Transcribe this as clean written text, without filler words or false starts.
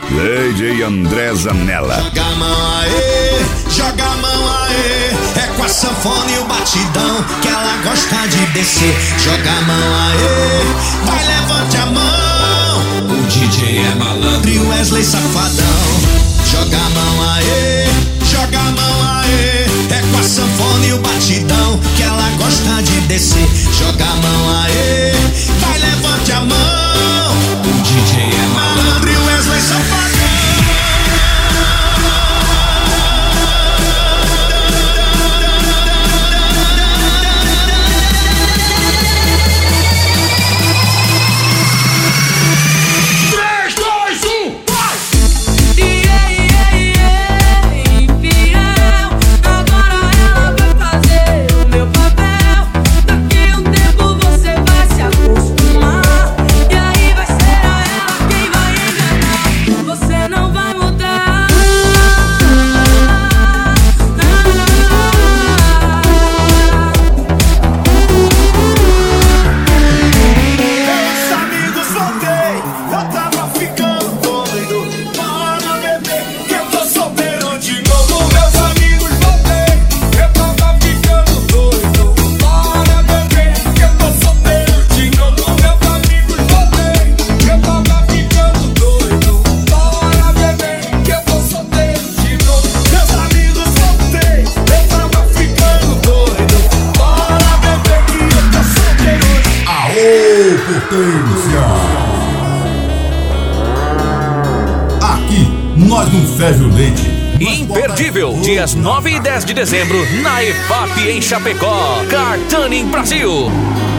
DJ André Zanella. Joga a mão aê, joga a mão aê. É com a sanfona e o batidão que ela gosta de descer. Joga a mão aê, vai levante a mão. O DJ é malandro e o Wesley safadão. Joga a mão aê, joga a mão aê. É com a sanfona e o batidão que ela gosta de descer. Joga a mão aê, vai levante a mão. O DJ é malandro e o Wesley safadão. Aqui, nós não ferve o leite. Imperdível, dias 9 e 10 de dezembro, na EFAP em Chapecó, Car Tuning Brasil.